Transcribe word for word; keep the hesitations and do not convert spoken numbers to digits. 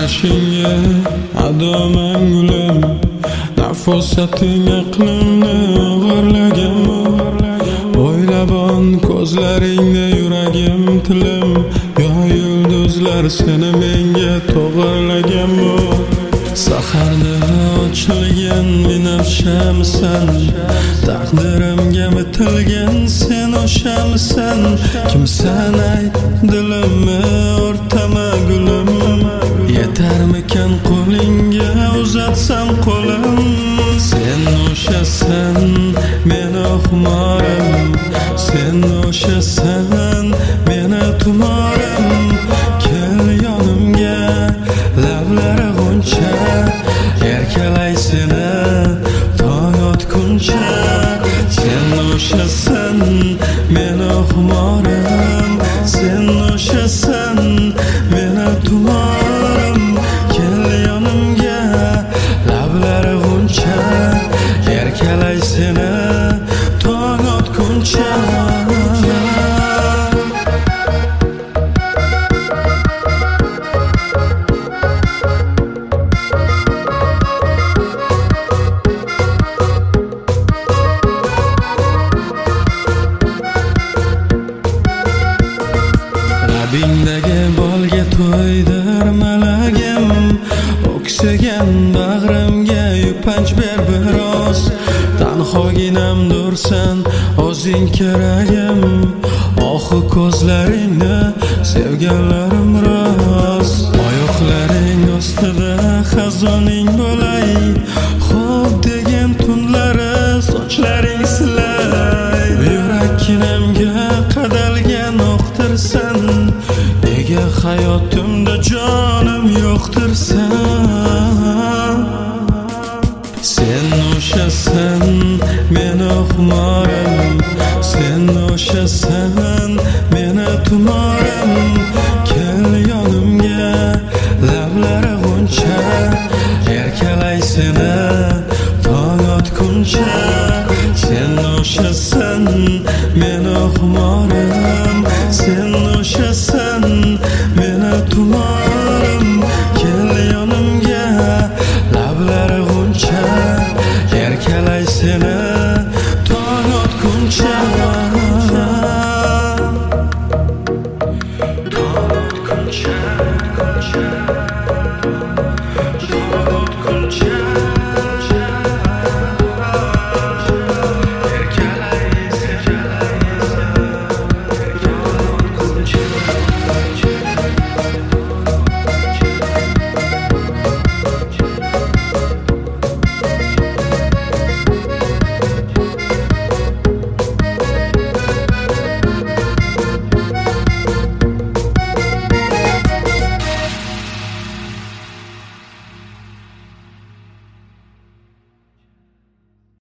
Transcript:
qarashingga adoman gulim, nafosating aqlimni o'g'irlaganmi? O'ylabon ko'zlaringda yuragim tilim, yo yulduzlar seni menga to'g'irlaganmi? Saharda ochilgan binafshamsan, taqdirimga bitilgan sen o'shamsan. Kimsan ayt dilimni o'rtama gulim, yetarmikan qo'lingga uzatsam qo'lim. Sen o'shasan meni xumorim, sen o'shasan meni tumorim. Kel yonimga lablari g'uncha, erkalay seni tong otguncha. Sen o'shasan meni xumorim, sen o'shasan meni tumorim. Kel yonimga lablari g'uncha, erkalay seni tong otguncha. Labingdagi bolga to'ydir malagim, o'ksigan bag'rimga yupanch ber biroz. Tanhoginamdursan o'zing keragim, oxu ko'zlaringni sevganlarim rost. Oyoqlaring ostida xazoning bo'lay, xo'p degan tunlari sochlaring silay. Yurakkinamga qadalgan o'qtirsan, nega hayotimda jonim yo'qtirsan? Sen o'shasan meni xumorim, sen o'shasan meni tumorim.